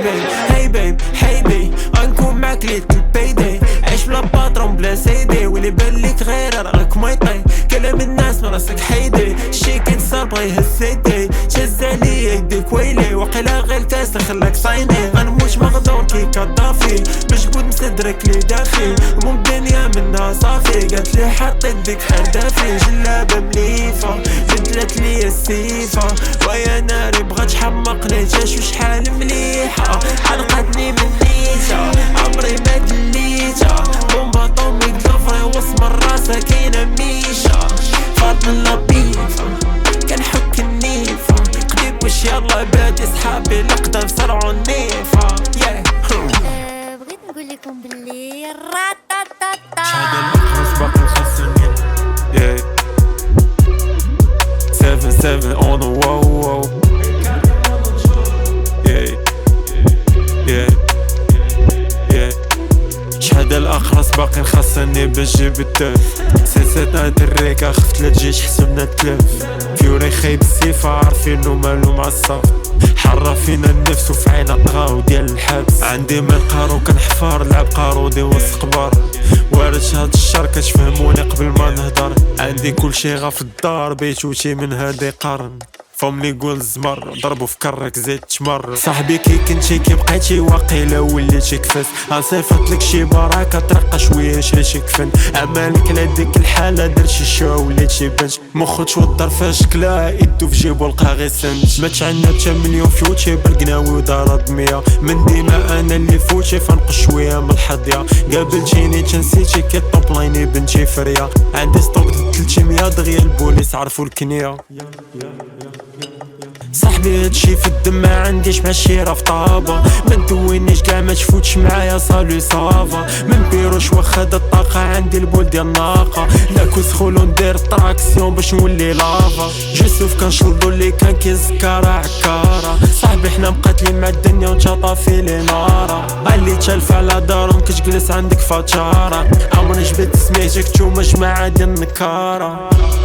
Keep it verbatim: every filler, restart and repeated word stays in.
بيب هاي بيب هاي بي غنكون معاك ليلة البايداي. عيش بلا باطرون بلا سيدي واللي بالك غير راك ميطي. كلام الناس مراسك حيدي شي كيتصال بغا يهز سيدي. تهز عليا يديك ويلي وقيلا غير تاس خلاك صايني. غنموت مغدور كي كدافي مجبود مصدرك لي داخي. مو الدنيا منها صافي قالتلي حطيت ديك حردافي. جلابة مليفة بدلت ليا السيفة ويا ناري بغات تحمقني جاش وشحال مليحة. حرقتني من نيتا عمري ما دليتا. بومبا طومي ضفري وسط من راسها كاينة ميشة. فاطمة لطيفة كنحك النيفة قريب واش يلا بادي صحابي القدام صرعو النيفة. بغيت نقول لكم بلي راتاتاتا شحال الأخرس باقي مخسرين. seven seven on the wall wall. Yeah yeah yeah. شحال الأخرس باقي نخصني باش جيب التاف. سلسلة ندريكا خفت لا تجيش حسبنا تلاف. فيوري خايب السيفة عارفينو مالو مع الصف. حرة فينا النفس وفي عينا طغاو ديال الحبس. عندي من قارو كنحفار لعب قارودي وسط قبار. وارش هاد الشر كتفهموني قبل ما نهدر. عندي كل شي غا في الدار بيت وشي من هادي قرن. فهم لي يقول الزمر ضربو في كرك زيد تمر. صاحبي كي كنتي كي بقيتي واقيلا وليتي كفاس. غنصيفطلك شي بركة ترقى شوية شري شي كفن. عمالك لهاديك الحالة درتي شو وليتي بنت. مخوتش وضر فاش كلا ايدو في جيبو لقى غير سنت. ما تعنى تا مليون فيوتي بالقناوي ودارات مية. من ديما انا اللي فوتي فنقص شوية من الحظية. قابلتيني تنسيتي كي طوب لايني بنتي فرية. عندي ستوك ثلاثمية دغيا البوليس عرفو الكنية. صاحبي هادشي في الدم ما عنديش مع الشيرة في طابة. ما ندوينيش كاع ما تفوتش معايا صالو صافا. من بيروش واخا دا الطاقة عندي البول ديال الناقة. ناكل سخولو ندير التراكسيون باش نولي لافا. جوسوف كنشلدو اللي كان كيزكارة عكارة. صاحبي حنا مقاتلين مع الدنيا ونتا طافي لي نارة. اللي تالف على دارهم كتجلس عندك فاتشارة. عمري جبت سميتك نتوما جماعة ديال النكارة.